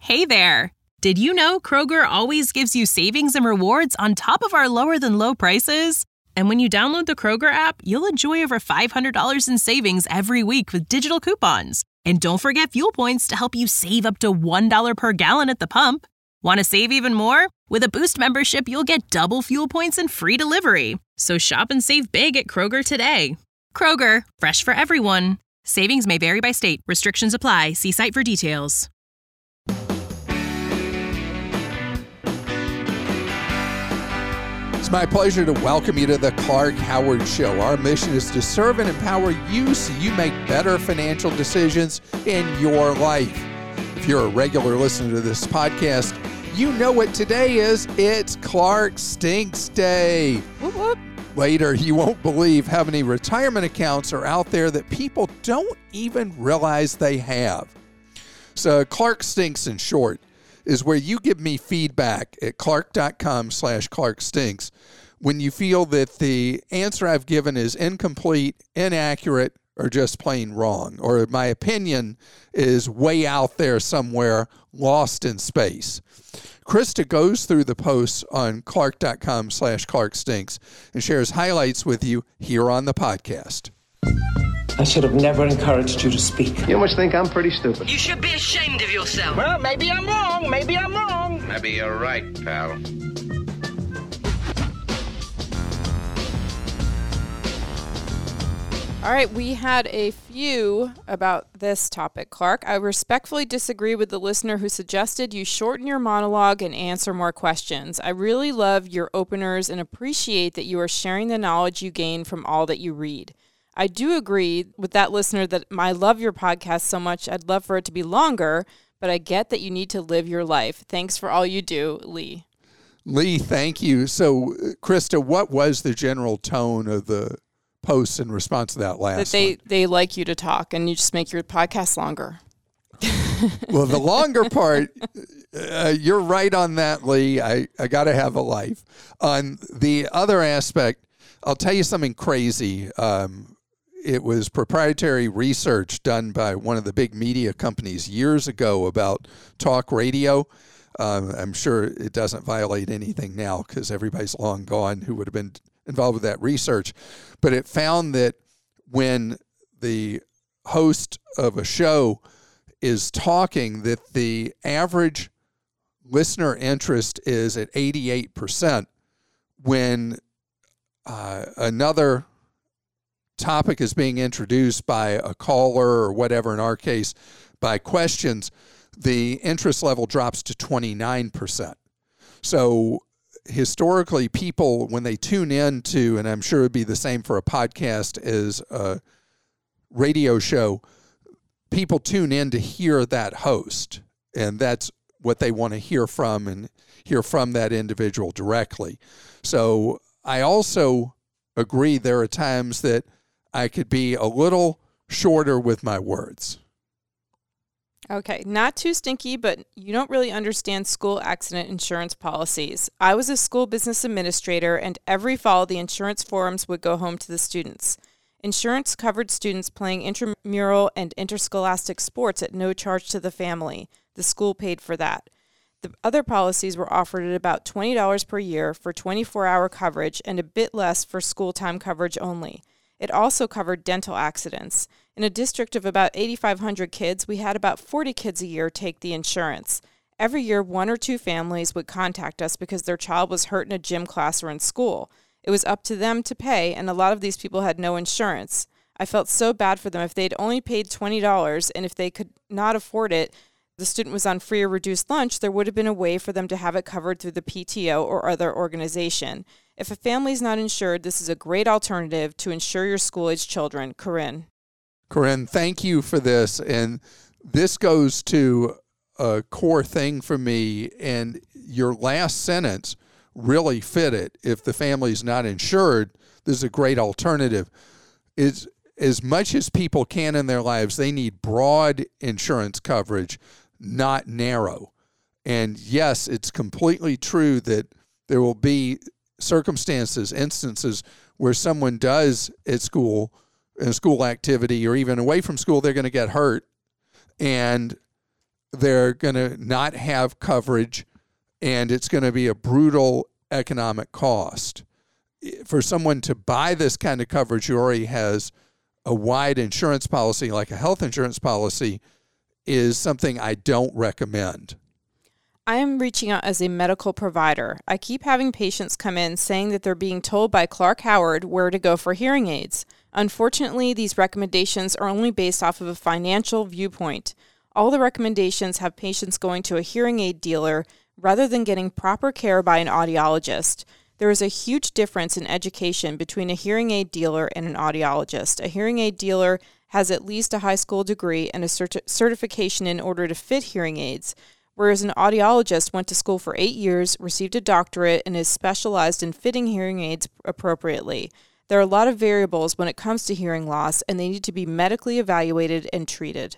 Hey there! Did you know Kroger always gives you savings and rewards on top of our lower-than-low prices? And when you download the Kroger app, you'll enjoy over $500 in savings every week with digital coupons. And don't forget fuel points to help you save up to $1 per gallon at the pump. Want to save even more? With a Boost membership, you'll get double fuel points and free delivery. So shop and save big at Kroger today. Kroger, fresh for everyone. Savings may vary by state. Restrictions apply. See site for details. It's my pleasure to welcome you to the Clark Howard Show. Our mission is to serve and empower you so you make better financial decisions in your life. If you're a regular listener to this podcast, you know what today is. It's Clark Stinks Day. Whoop, whoop. Later, you won't believe how many retirement accounts are out there that people don't even realize they have. So Clark Stinks, in short, is where you give me feedback at clark.com/clarkstinks when you feel that the answer I've given is incomplete, inaccurate, or just plain wrong, or my opinion is way out there somewhere, lost in space. Krista goes through the posts on clark.com/clarkstinks and shares highlights with you here on the podcast. I should have never encouraged you to speak. You must think I'm pretty stupid. You should be ashamed of yourself. Well, maybe I'm wrong. Maybe I'm wrong. Maybe you're right, pal. All right, we had a few about this topic, Clark. I respectfully disagree with the listener who suggested you shorten your monologue and answer more questions. I really love your openers and appreciate that you are sharing the knowledge you gain from all that you read. I do agree with that listener that I love your podcast so much, I'd love for it to be longer, but I get that you need to live your life. Thanks for all you do, Lee. Lee, thank you. So, Krista, what was the general tone of the posts in response to that last one? They like you to talk, and you just make your podcast longer. Well, the longer part, you're right on that, Lee. I got to have a life. On the other aspect, I'll tell you something crazy. It was proprietary research done by one of the big media companies years ago about talk radio. I'm sure it doesn't violate anything now because everybody's long gone who would have been involved with that research. But it found that when the host of a show is talking, that the average listener interest is at 88%. When another topic is being introduced by a caller or whatever, in our case, by questions, the interest level drops to 29%. So historically, people, when they tune in to, and I'm sure it'd be the same for a podcast as a radio show, people tune in to hear that host, and that's what they want to hear from and hear from that individual directly. So I also agree there are times that I could be a little shorter with my words. Okay, not too stinky, but you don't really understand school accident insurance policies. I was a school business administrator, and every fall the insurance forums would go home to the students. Insurance covered students playing intramural and interscholastic sports at no charge to the family. The school paid for that. The other policies were offered at about $20 per year for 24-hour coverage and a bit less for school time coverage only. It also covered dental accidents. In a district of about 8,500 kids, we had about 40 kids a year take the insurance. Every year, one or two families would contact us because their child was hurt in a gym class or in school. It was up to them to pay, and a lot of these people had no insurance. I felt so bad for them. If they'd only paid $20 and if they could not afford it, the student was on free or reduced lunch, there would have been a way for them to have it covered through the PTO or other organization. If a family is not insured, this is a great alternative to insure your school-age children. Corinne, thank you for this. And this goes to a core thing for me. And your last sentence really fit it. If the family's not insured, this is a great alternative. It's, as much as people can in their lives, they need broad insurance coverage, not narrow. And yes, it's completely true that there will be circumstances, instances where someone does at school, in a school activity or even away from school, they're going to get hurt. And they're going to not have coverage, and it's going to be a brutal economic cost. For someone to buy this kind of coverage who already has a wide insurance policy, like a health insurance policy, is something I don't recommend. I am reaching out as a medical provider. I keep having patients come in saying that they're being told by Clark Howard where to go for hearing aids. Unfortunately, these recommendations are only based off of a financial viewpoint. All the recommendations have patients going to a hearing aid dealer rather than getting proper care by an audiologist. There is a huge difference in education between a hearing aid dealer and an audiologist. A hearing aid dealer has at least a high school degree and a certification in order to fit hearing aids, whereas an audiologist went to school for 8 years, received a doctorate, and is specialized in fitting hearing aids appropriately. There are a lot of variables when it comes to hearing loss, and they need to be medically evaluated and treated.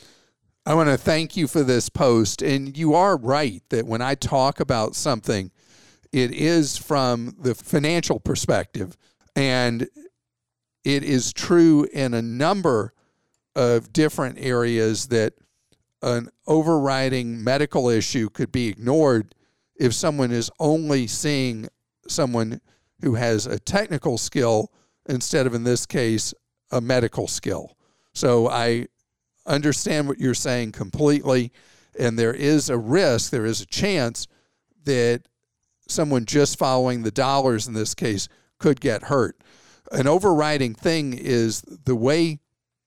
I want to thank you for this post, and you are right that when I talk about something, it is from the financial perspective, and it is true in a number of different areas that an overriding medical issue could be ignored if someone is only seeing someone who has a technical skill instead of, in this case, a medical skill. So I understand what you're saying completely, and there is a risk, there is a chance that someone just following the dollars in this case could get hurt. An overriding thing is the way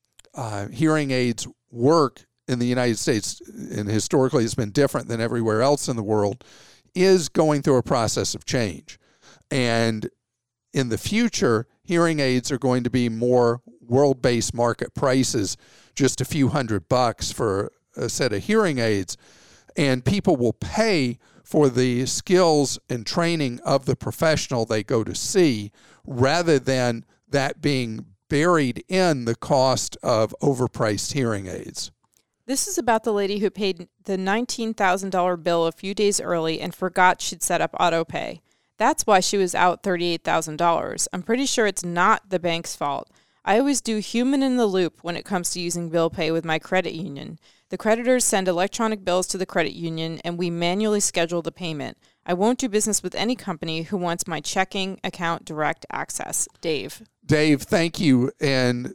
hearing aids work in the United States, and historically it's been different than everywhere else in the world, is going through a process of change. And in the future, hearing aids are going to be more world-based market prices, just a few $100 for a set of hearing aids, and people will pay for the skills and training of the professional they go to see, rather than that being buried in the cost of overpriced hearing aids. This is about the lady who paid the $19,000 bill a few days early and forgot she'd set up autopay. That's why she was out $38,000. I'm pretty sure it's not the bank's fault. I always do human in the loop when it comes to using bill pay with my credit union. The creditors send electronic bills to the credit union, and we manually schedule the payment. I won't do business with any company who wants my checking account direct access. Dave. Dave, thank you. And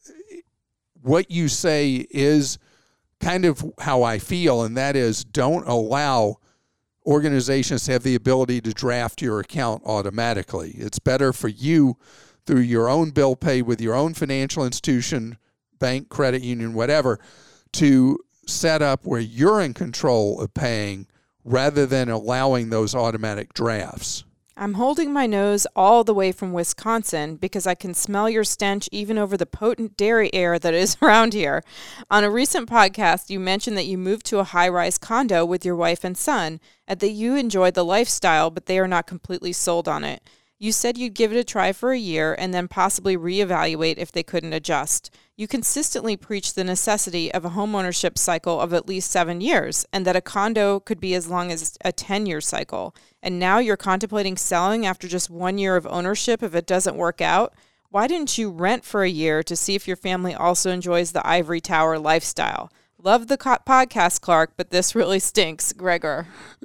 what you say is kind of how I feel, and that is, don't allow organizations to have the ability to draft your account automatically. It's better for you, through your own bill pay with your own financial institution, bank, credit union, whatever, to set up where you're in control of paying rather than allowing those automatic drafts. I'm holding my nose all the way from Wisconsin because I can smell your stench even over the potent dairy air that is around here. On a recent podcast, you mentioned that you moved to a high-rise condo with your wife and son, and that you enjoy the lifestyle, but they are not completely sold on it. You said you'd give it a try for a year and then possibly reevaluate if they couldn't adjust. You consistently preach the necessity of a homeownership cycle of at least 7 years, and that a condo could be as long as a 10-year cycle. And now you're contemplating selling after just 1 year of ownership if it doesn't work out? Why didn't you rent for a year to see if your family also enjoys the ivory tower lifestyle? Love the podcast, Clark, but this really stinks. Gregor.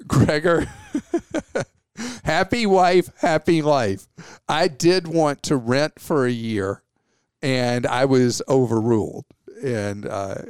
Happy wife, happy life. I did want to rent for a year, and I was overruled. And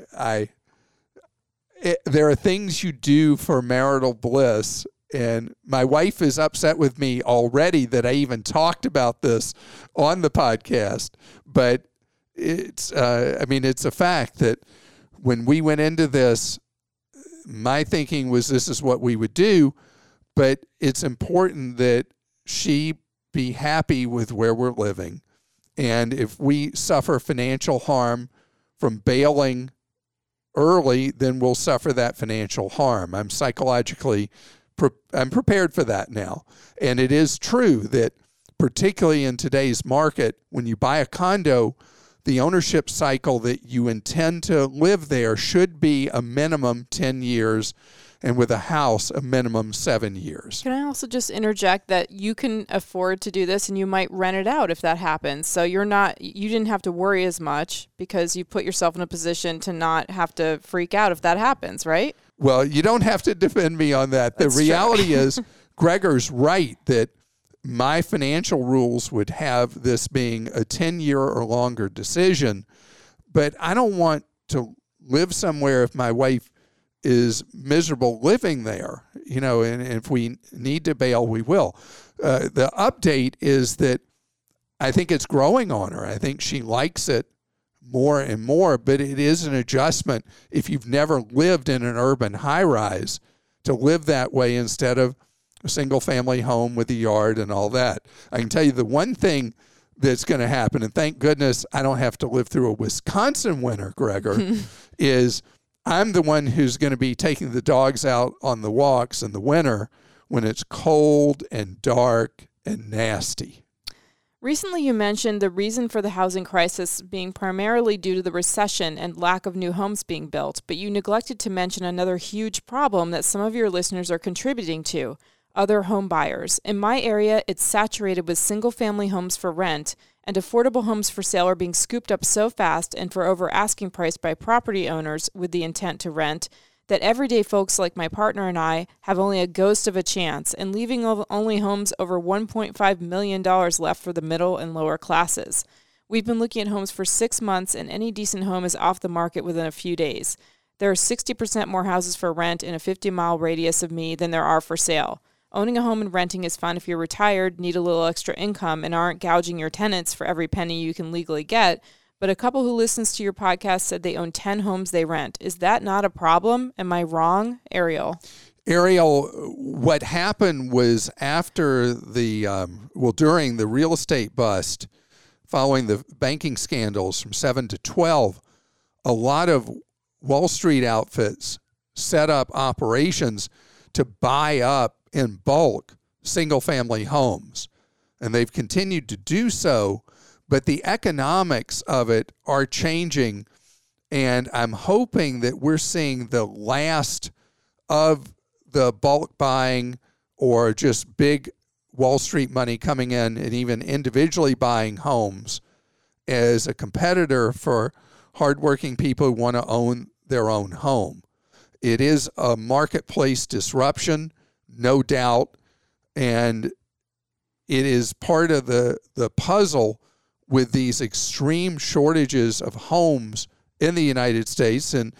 there are things you do for marital bliss, and my wife is upset with me already that I even talked about this on the podcast. But it's a fact that when we went into this, my thinking was this is what we would do. But it's important that she be happy with where we're living. And if we suffer financial harm from bailing early, then we'll suffer that financial harm. I'm psychologically, I'm prepared for that now. And it is true that particularly in today's market, when you buy a condo, the ownership cycle that you intend to live there should be a minimum 10 years, and with a house, a minimum 7 years. Can I also just interject that you can afford to do this and you might rent it out if that happens. So you didn't have to worry as much because you put yourself in a position to not have to freak out if that happens, right? Well, you don't have to defend me on that. The reality is, Gregor's right that my financial rules would have this being a 10-year or longer decision, but I don't want to live somewhere if my wife is miserable living there, and if we need to bail, we will. The update is that I think it's growing on her. I think she likes it more and more, but it is an adjustment if you've never lived in an urban high-rise to live that way instead of a single-family home with a yard and all that. I can tell you the one thing that's going to happen, and thank goodness I don't have to live through a Wisconsin winter, Gregor, is I'm the one who's going to be taking the dogs out on the walks in the winter when it's cold and dark and nasty. Recently, you mentioned the reason for the housing crisis being primarily due to the recession and lack of new homes being built, but you neglected to mention another huge problem that some of your listeners are contributing to: other home buyers. In my area, it's saturated with single-family homes for rent, and affordable homes for sale are being scooped up so fast and for over asking price by property owners with the intent to rent that everyday folks like my partner and I have only a ghost of a chance, and leaving only homes over $1.5 million left for the middle and lower classes. We've been looking at homes for 6 months, and any decent home is off the market within a few days. There are 60% more houses for rent in a 50-mile radius of me than there are for sale. Owning a home and renting is fun if you're retired, need a little extra income, and aren't gouging your tenants for every penny you can legally get. But a couple who listens to your podcast said they own 10 homes they rent. Is that not a problem? Am I wrong? Ariel, what happened was after during the real estate bust, following the banking scandals from 7 to 12, a lot of Wall Street outfits set up operations to buy up in bulk single-family homes. And they've continued to do so, but the economics of it are changing, and I'm hoping that we're seeing the last of the bulk buying or just big Wall Street money coming in and even individually buying homes as a competitor for hardworking people who want to own their own home. It is a marketplace disruption, no doubt, and it is part of the puzzle with these extreme shortages of homes in the United States. And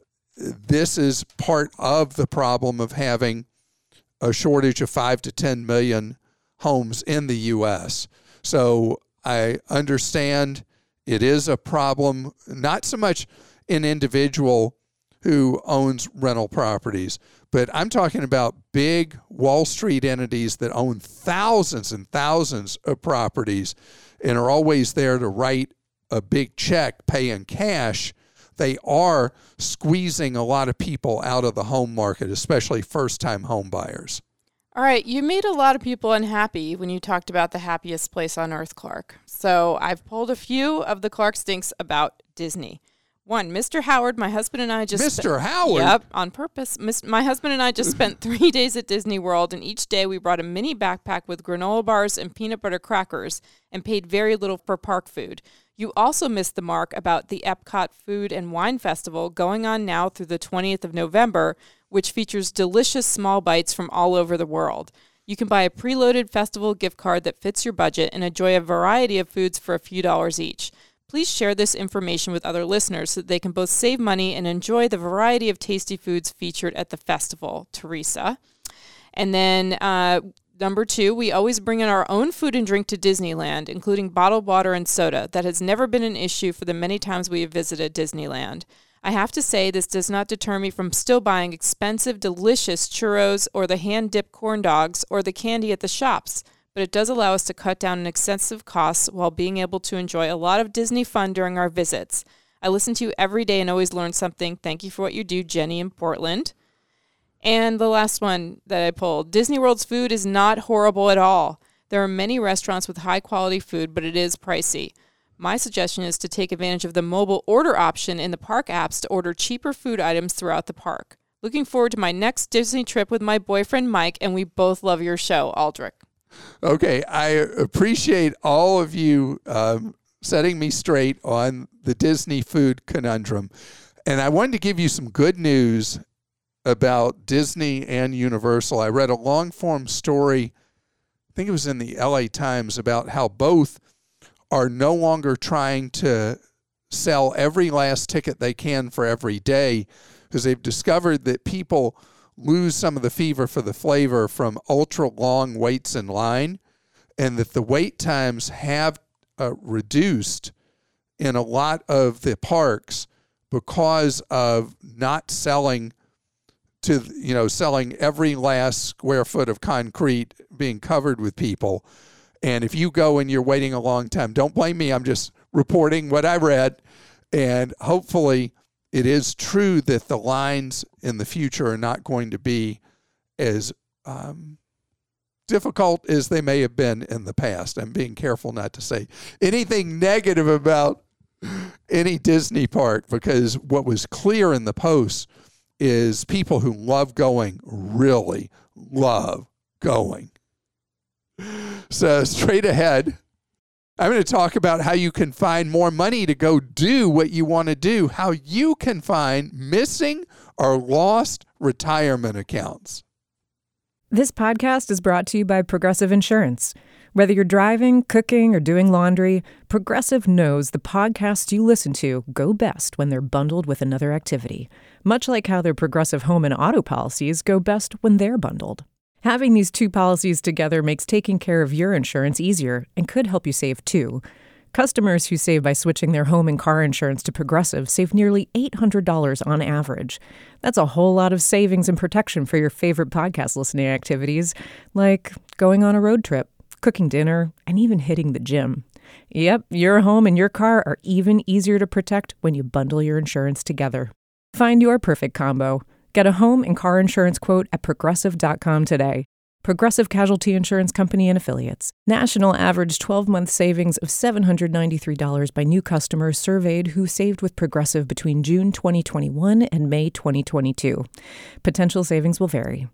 this is part of the problem of having a shortage of 5 to 10 million homes in the U.S. So I understand it is a problem, not so much an individual who owns rental properties, but I'm talking about big Wall Street entities that own thousands and thousands of properties and are always there to write a big check, pay in cash. They are squeezing a lot of people out of the home market, especially first-time home buyers. All right, you made a lot of people unhappy when you talked about the happiest place on earth, Clark. So I've pulled a few of the Clark stinks about Disney. One, Mr. Howard, my husband and I just... Mr. Howard? Yep, on purpose. My husband and I just spent 3 days at Disney World, and each day we brought a mini backpack with granola bars and peanut butter crackers and paid very little for park food. You also missed the mark about the Epcot Food and Wine Festival going on now through the 20th of November, which features delicious small bites from all over the world. You can buy a preloaded festival gift card that fits your budget and enjoy a variety of foods for a few dollars each. Please share this information with other listeners so that they can both save money and enjoy the variety of tasty foods featured at the festival, Teresa. And then number 2, we always bring in our own food and drink to Disneyland, including bottled water and soda. That has never been an issue for the many times we have visited Disneyland. I have to say this does not deter me from still buying expensive, delicious churros or the hand-dipped corn dogs or the candy at the shops, but it does allow us to cut down on excessive costs while being able to enjoy a lot of Disney fun during our visits. I listen to you every day and always learn something. Thank you for what you do, Jenny in Portland. And the last one that I pulled, Disney World's food is not horrible at all. There are many restaurants with high-quality food, but it is pricey. My suggestion is to take advantage of the mobile order option in the park apps to order cheaper food items throughout the park. Looking forward to my next Disney trip with my boyfriend, Mike, and we both love your show, Aldrich. Okay, I appreciate all of you setting me straight on the Disney food conundrum. And I wanted to give you some good news about Disney and Universal. I read a long-form story, I think it was in the LA Times, about how both are no longer trying to sell every last ticket they can for every day, because they've discovered that people lose some of the fever for the flavor from ultra-long waits in line, and that the wait times have reduced in a lot of the parks because of not selling selling every last square foot of concrete being covered with people. And if you go and you're waiting a long time, don't blame me. I'm just reporting what I read. And hopefully it is true that the lines in the future are not going to be as difficult as they may have been in the past. I'm being careful not to say anything negative about any Disney park, because what was clear in the post is people who love going really love going. So straight ahead, I'm going to talk about how you can find more money to go do what you want to do, how you can find missing or lost retirement accounts. This podcast is brought to you by Progressive Insurance. Whether you're driving, cooking, or doing laundry, Progressive knows the podcasts you listen to go best when they're bundled with another activity, much like how their Progressive home and auto policies go best when they're bundled. Having these two policies together makes taking care of your insurance easier and could help you save too. Customers who save by switching their home and car insurance to Progressive save nearly $800 on average. That's a whole lot of savings and protection for your favorite podcast listening activities, like going on a road trip, cooking dinner, and even hitting the gym. Yep, your home and your car are even easier to protect when you bundle your insurance together. Find your perfect combo. Get a home and car insurance quote at Progressive.com today. Progressive Casualty Insurance Company and Affiliates. National average 12-month savings of $793 by new customers surveyed who saved with Progressive between June 2021 and May 2022. Potential savings will vary.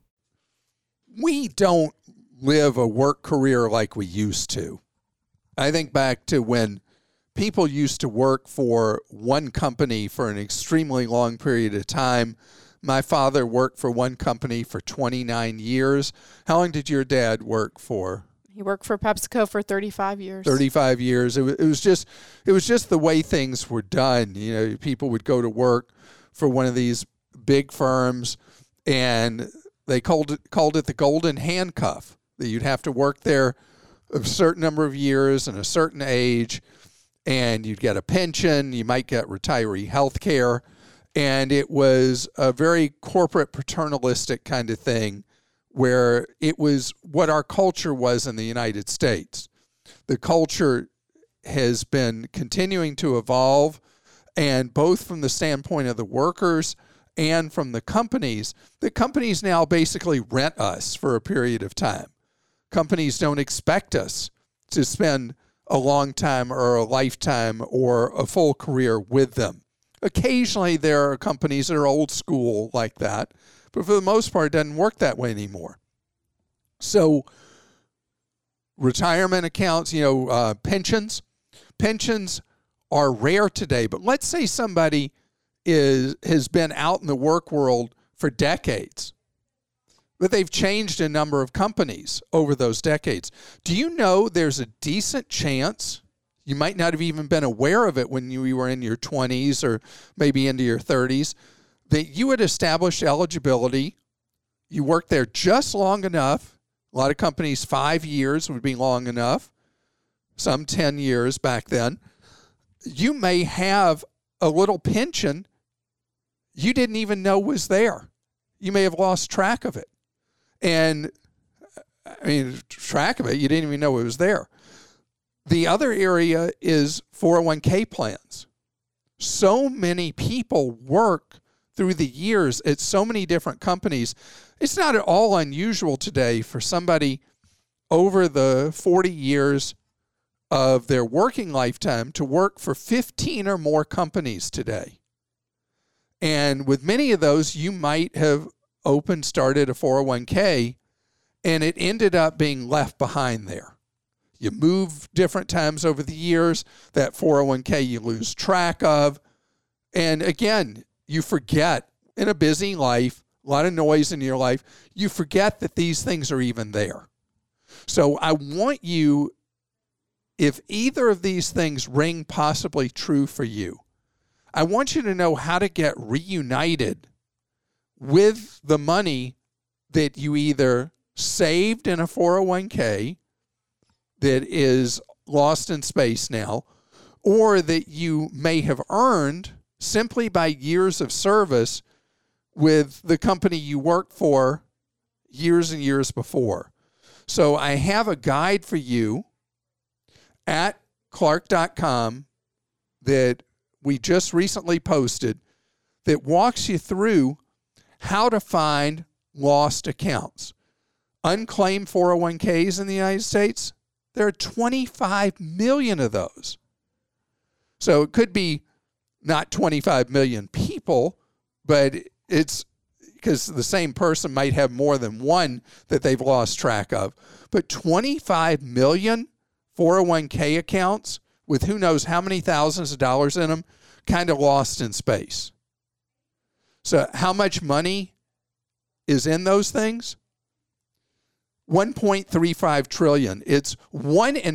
We don't live a work career like we used to. I think back to when people used to work for one company for an extremely long period of time. My father worked for one company for 29 years. How long did your dad work for? He worked for PepsiCo for 35 years. 35 years. It was just the way things were done. You know, people would go to work for one of these big firms, and they called it the golden handcuff. That you'd have to work there a certain number of years and a certain age, and you'd get a pension. You might get retiree health care. And it was a very corporate paternalistic kind of thing, where it was what our culture was in the United States. The culture has been continuing to evolve, and both from the standpoint of the workers and from the companies now basically rent us for a period of time. Companies don't expect us to spend a long time or a lifetime or a full career with them. Occasionally, there are companies that are old school like that, but for the most part, it doesn't work that way anymore. So, retirement accounts, pensions are rare today. But let's say somebody has been out in the work world for decades, but they've changed a number of companies over those decades. Do you know there's a decent chance? You might not have even been aware of it when you were in your 20s or maybe into your 30s, that you had established eligibility. You worked there just long enough. A lot of companies, 5 years would be long enough. Some 10 years back then. You may have a little pension you didn't even know was there. You may have lost track of it. And, track of it, you didn't even know it was there. The other area is 401k plans. So many people work through the years at so many different companies. It's not at all unusual today for somebody over the 40 years of their working lifetime to work for 15 or more companies today. And with many of those, you might have started a 401k, and it ended up being left behind there. You move different times over the years. That 401k you lose track of. And again, you forget in a busy life a lot of noise in your life, you forget that these things are even there. So I want you, if either of these things ring possibly true for you, I want you to know how to get reunited with the money that you either saved in a 401k that is lost in space now, or that you may have earned simply by years of service with the company you worked for years and years before. So I have a guide for you at Clark.com that we just recently posted that walks you through how to find lost accounts. Unclaimed 401ks in the United States, there are 25 million of those. So it could be not 25 million people, but it's because the same person might have more than one that they've lost track of. But 25 million 401k accounts with who knows how many thousands of dollars in them, kind of lost in space. So how much money is in those things? 1.35 trillion. It's $1 in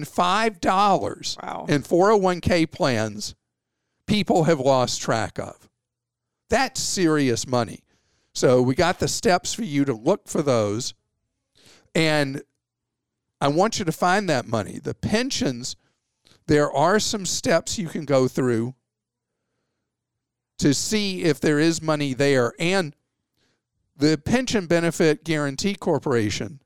$5 in 401k plans people have lost track of. That's serious money. So we got the steps for you to look for those. And I want you to find that money. The pensions, there are some steps you can go through to see if there is money there. And the Pension Benefit Guaranty Corporation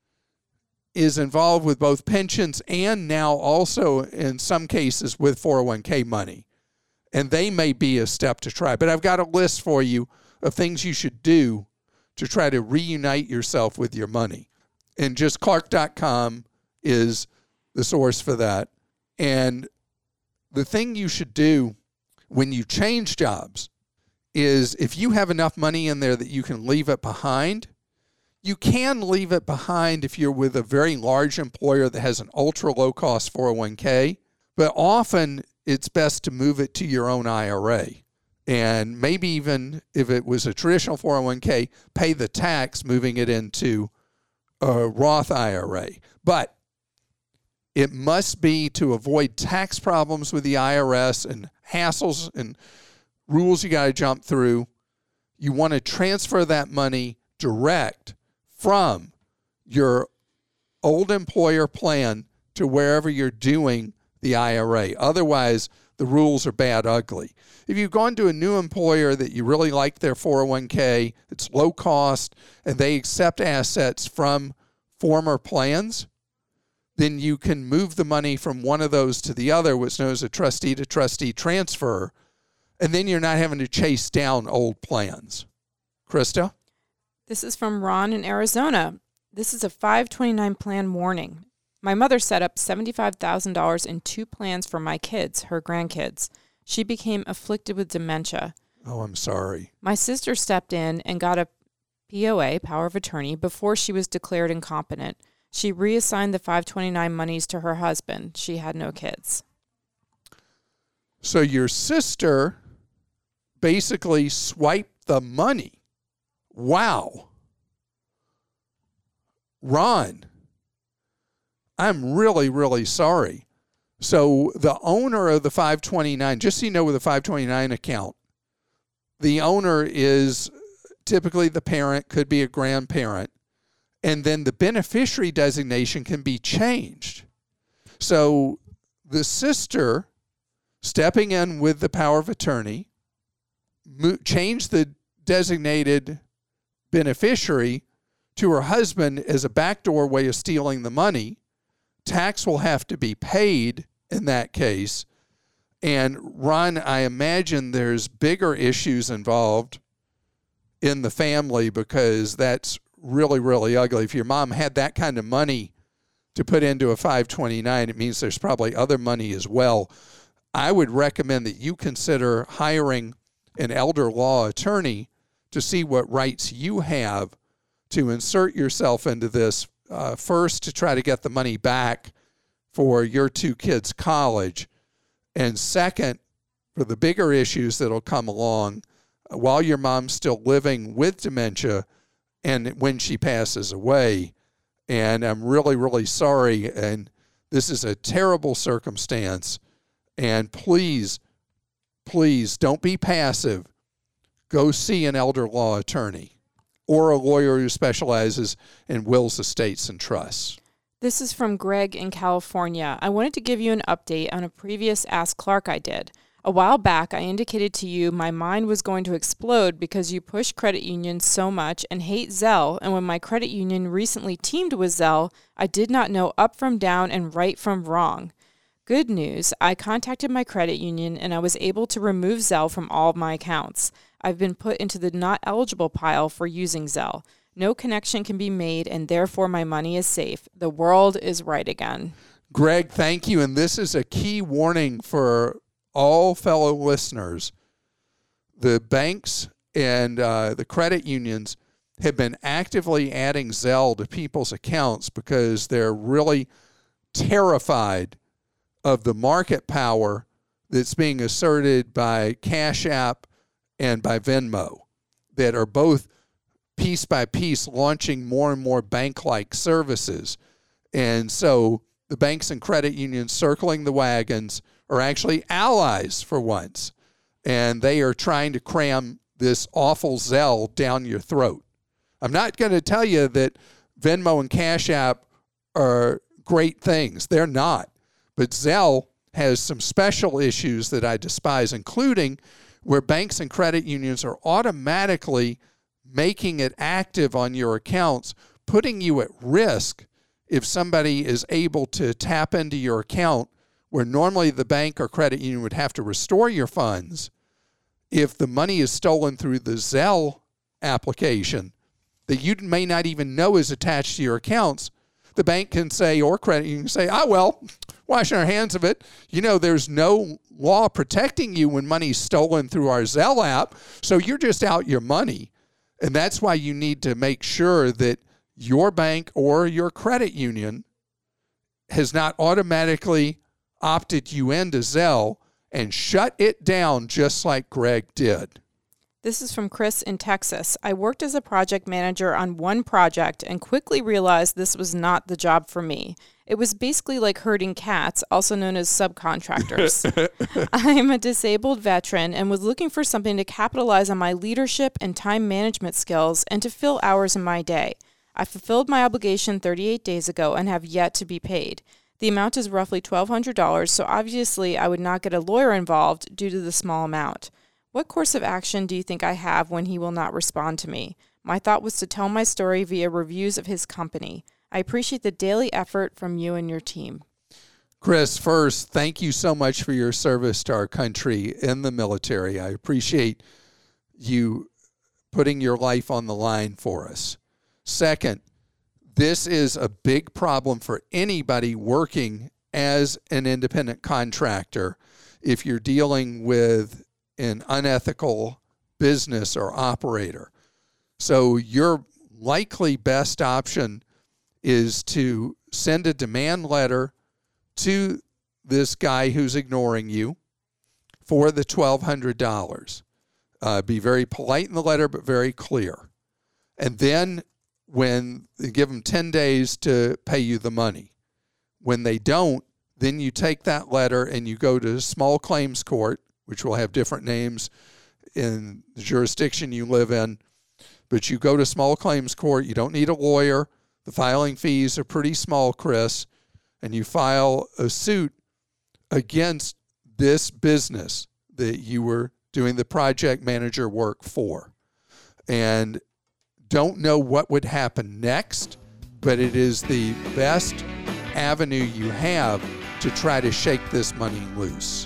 is involved with both pensions and now also in some cases with 401k money. And they may be a step to try. But I've got a list for you of things you should do to try to reunite yourself with your money. And just Clark.com is the source for that. And the thing you should do when you change jobs is if you have enough money in there that you can leave it behind, you can leave it behind if you're with a very large employer that has an ultra low cost 401k, but often it's best to move it to your own IRA. And maybe even if it was a traditional 401k, pay the tax moving it into a Roth IRA. But it must be to avoid tax problems with the IRS and hassles and rules you got to jump through. You want to transfer that money direct from your old employer plan to wherever you're doing the IRA. Otherwise, the rules are bad ugly. If you've gone to a new employer that you really like their 401k, it's low cost, and they accept assets from former plans, then you can move the money from one of those to the other, what's known as a trustee-to-trustee transfer, and then you're not having to chase down old plans. Krista? This is from Ron in Arizona. This is a 529 plan warning. My mother set up $75,000 in 2 plans for my kids, her grandkids. She became afflicted with dementia. Oh, I'm sorry. My sister stepped in and got a POA, power of attorney, before she was declared incompetent. She reassigned the 529 monies to her husband. She had no kids. So your sister basically swiped the money. Wow. Ron, I'm really, really sorry. So the owner of the 529, just so you know, with a 529 account, the owner is typically the parent, could be a grandparent, and then the beneficiary designation can be changed. So the sister stepping in with the power of attorney, changed the designated beneficiary to her husband as a backdoor way of stealing the money. Tax will have to be paid in that case. And Ron, I imagine there's bigger issues involved in the family because that's really, really ugly. If your mom had that kind of money to put into a 529, it means there's probably other money as well. I would recommend that you consider hiring an elder law attorney to see what rights you have to insert yourself into this, first to try to get the money back for your 2 kids' college, and second, for the bigger issues that'll come along, while your mom's still living with dementia and when she passes away. And I'm really, really sorry. And this is a terrible circumstance. And please, please don't be passive. Go see an elder law attorney or a lawyer who specializes in wills, estates, and trusts. This is from Greg in California. I wanted to give you an update on a previous Ask Clark I did. A while back, I indicated to you my mind was going to explode because you push credit unions so much and hate Zelle, and when my credit union recently teamed with Zelle, I did not know up from down and right from wrong. Good news, I contacted my credit union and I was able to remove Zelle from all of my accounts. I've been put into the not eligible pile for using Zelle. No connection can be made, and therefore my money is safe. The world is right again. Greg, thank you. And this is a key warning for all fellow listeners. The banks and the credit unions have been actively adding Zelle to people's accounts because they're really terrified of the market power that's being asserted by Cash App and by Venmo, that are both piece by piece launching more and more bank-like services. And so the banks and credit unions circling the wagons are actually allies for once. And they are trying to cram this awful Zelle down your throat. I'm not going to tell you that Venmo and Cash App are great things. They're not. But Zelle has some special issues that I despise, including where banks and credit unions are automatically making it active on your accounts, putting you at risk if somebody is able to tap into your account where normally the bank or credit union would have to restore your funds. If the money is stolen through the Zelle application that you may not even know is attached to your accounts, the bank can say, or credit union can say, well, washing our hands of it. You know, there's no law protecting you when money's stolen through our Zelle app, so you're just out your money. And that's why you need to make sure that your bank or your credit union has not automatically opted you into Zelle and shut it down just like Greg did. This is from Chris in Texas. I worked as a project manager on one project and quickly realized this was not the job for me. It was basically like herding cats, also known as subcontractors. I am a disabled veteran and was looking for something to capitalize on my leadership and time management skills and to fill hours in my day. I fulfilled my obligation 38 days ago and have yet to be paid. The amount is roughly $1,200, so obviously I would not get a lawyer involved due to the small amount. What course of action do you think I have when he will not respond to me? My thought was to tell my story via reviews of his company. I appreciate the daily effort from you and your team. Chris, first, thank you so much for your service to our country in the military. I appreciate you putting your life on the line for us. Second, this is a big problem for anybody working as an independent contractor if you're dealing with an unethical business or operator. So your likely best option is to send a demand letter to this guy who's ignoring you for the $1,200. Be very polite in the letter, but very clear. And then when they give them 10 days to pay you the money. When they don't, then you take that letter and you go to small claims court, which will have different names in the jurisdiction you live in. But you go to small claims court. You don't need a lawyer. The filing fees are pretty small, Chris. And you file a suit against this business that you were doing the project manager work for. And don't know what would happen next, but it is the best avenue you have to try to shake this money loose.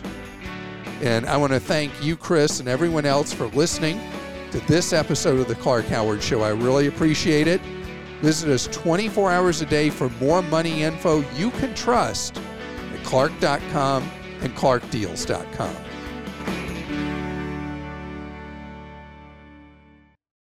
And I want to thank you, Chris, and everyone else for listening to this episode of The Clark Howard Show. I really appreciate it. Visit us 24 hours a day for more money info you can trust at Clark.com and ClarkDeals.com.